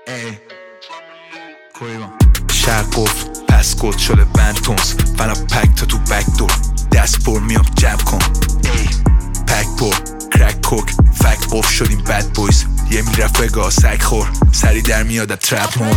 شهر قفل پس گل شده بنتونز فنا پک تا تو بک دور دست پر میام جمع کن پک پر کرک کوک فک قفل شدیم بد بویز یه می رفقا سگ خور سری در میاد ترپ مود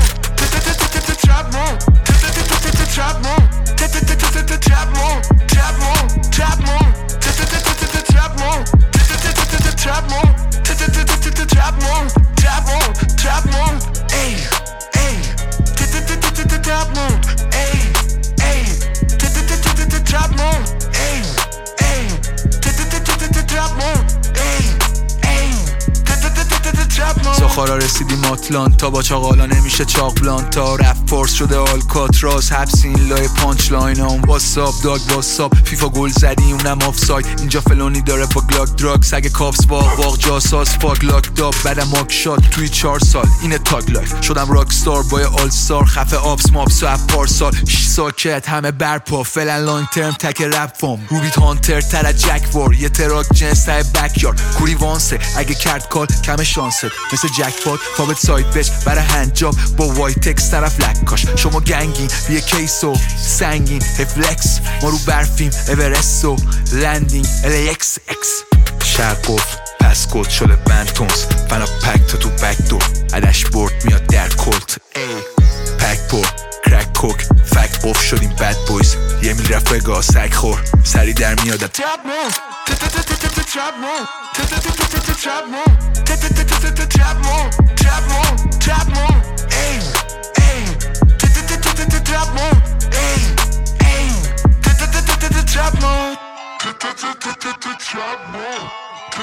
ساخارا رسیدیم آتلانتا با چاقالا نمیشه چاقلان تا رف فورس شده آلکاتراز حبس این لای پانچ لاین هم واساب داگ واساب فیفا گل زدی اونم آفساید اینجا فلونی داره با گلاک دراگ سگ کافس واق جاساس فاک لاک داب بعدم ماک شات توی 4 سال اینه تاگ لایف شدم راکستار با آل ستار خفه آبس مابس و اپ پارسال ساکت همه برپا فعلا لانگ ترم تک رپ فام روبیت هانتر تر جک وار یه تراک جنس تای بکیارد کوری وانسه اگه کرد کال کم شانسه مثل جک پات فابت ساید بچ برای هنجاب با وایت تکس طرف لکاش شما گنگین بیه کیسو سنگین هفلکس ما رو برفیم اورستو لندینگ LAX شهر قفل پس گل شده بنتونز فنا پک تا تو بک دور عدش برد میاد در کلت پک پر کرک کوک فک قفل شدیم بد بویز یه می رفقا سگ خور سری در میاد ترپ مود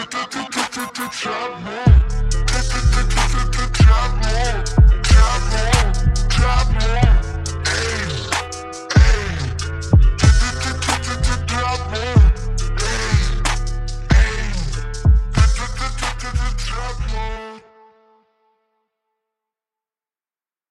Trap mode.